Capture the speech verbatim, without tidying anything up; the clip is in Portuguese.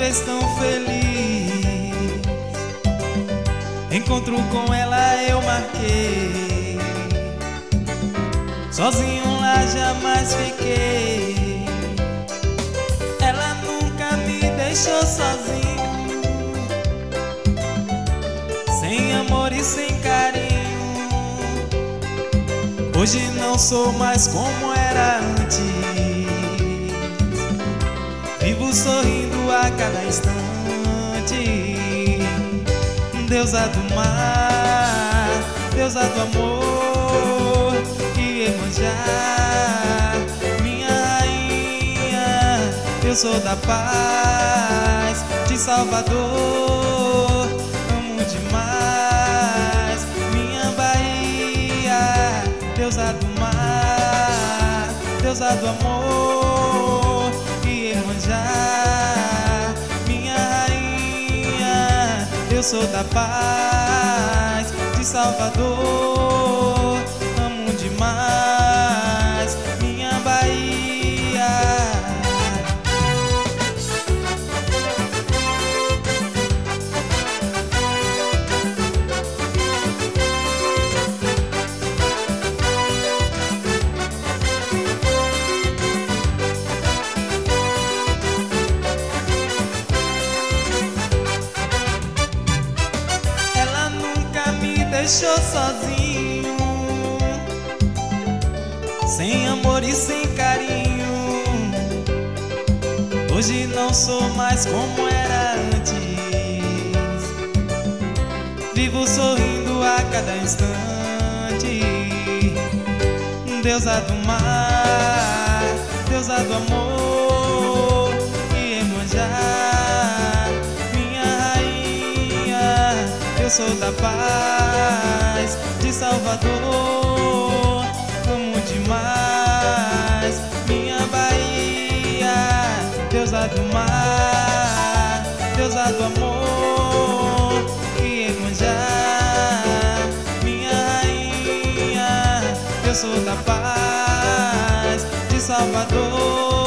fez tão feliz. Encontro com ela eu marquei, sozinho lá jamais fiquei. Ela nunca me deixou sozinho, sem amor e sem carinho. Hoje não sou mais como era antes, vivo sorrindo a cada instante. Deusa do mar, deusa do amor, Iemanjá, minha rainha, eu sou da paz de Salvador. Amo demais minha Bahia, deusa do mar, deusa do amor, Iemanjá, minha rainha, eu sou da paz de Salvador. Amo demais minha Bahia. Deixou sozinho, sem amor e sem carinho. Hoje não sou mais como era antes, vivo sorrindo a cada instante. Deusa do mar, deusa do amor, Iemanjá, minha rainha, eu sou da paz de Salvador. Amo demais minha Bahia, deusa do mar, deusa do amor, Iemanjá, minha rainha, eu sou da paz de Salvador.